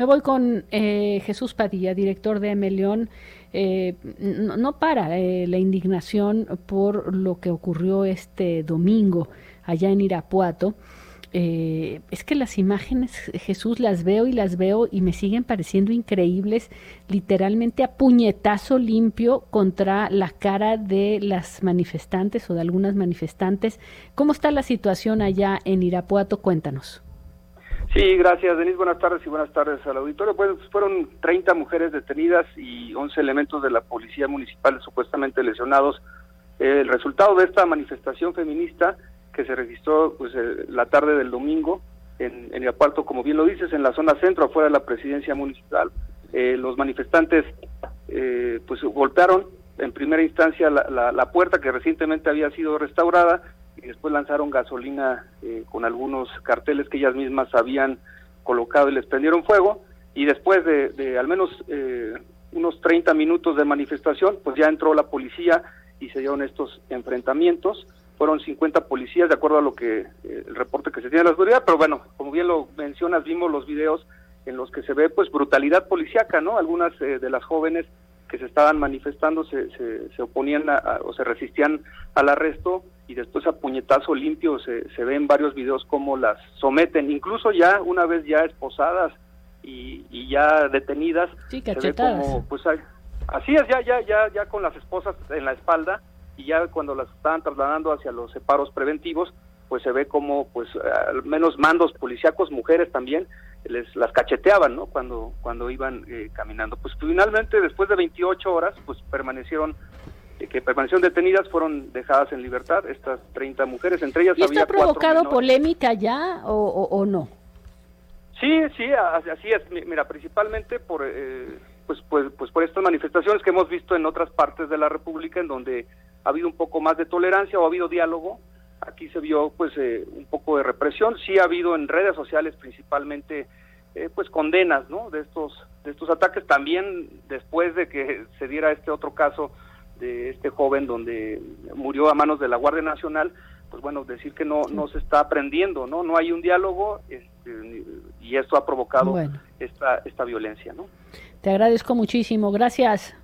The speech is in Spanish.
Me voy con Jesús Padilla, director de M. León. No para la indignación por lo que ocurrió este domingo allá en Irapuato. Es que las imágenes, Jesús, las veo y me siguen pareciendo increíbles, literalmente a puñetazo limpio contra la cara de las manifestantes o de algunas manifestantes. ¿Cómo está la situación allá en Irapuato? Cuéntanos. Sí, gracias, Denise. Buenas tardes y buenas tardes al auditorio. Pues fueron 30 mujeres detenidas y 11 elementos de la policía municipal supuestamente lesionados. El resultado de esta manifestación feminista que se registró pues la tarde del domingo en Irapuato, como bien lo dices, en la zona centro, afuera de la presidencia municipal. Los manifestantes pues golpearon en primera instancia la puerta que recientemente había sido restaurada y después lanzaron gasolina con algunos carteles que ellas mismas habían colocado y les prendieron fuego, y después de al menos unos 30 minutos de manifestación, pues ya entró la policía y se dieron estos enfrentamientos. Fueron 50 policías, de acuerdo a lo que el reporte que se tiene de la autoridad, pero bueno, como bien lo mencionas, vimos los videos en los que se ve pues brutalidad policíaca, ¿no? Algunas de las jóvenes que se estaban manifestando se oponían o se resistían al arresto, y después a puñetazo limpio se ven varios videos cómo las someten, incluso ya una vez ya esposadas y ya detenidas. Sí, cachetadas. Se ve como, pues así es, ya con las esposas en la espalda, y ya cuando las estaban trasladando hacia los separos preventivos, pues se ve como pues al menos mandos policíacos, mujeres también, las cacheteaban, ¿no? Cuando iban caminando. Pues finalmente, después de 28 horas, pues permanecieron detenidas, fueron dejadas en libertad estas 30 mujeres, entre ellas ¿Y había 4 menores. ¿Está provocado polémica ya o no? Sí, así es. Mira, principalmente por por estas manifestaciones que hemos visto en otras partes de la República, en donde ha habido un poco más de tolerancia o ha habido diálogo. Aquí se vio pues un poco de represión. Sí ha habido en redes sociales principalmente pues condenas, ¿no? de estos ataques, también después de que se diera este otro caso de este joven donde murió a manos de la Guardia Nacional. Pues bueno, decir que no se está aprendiendo, no hay un diálogo, y esto ha provocado esta violencia, ¿no? Te agradezco muchísimo, gracias.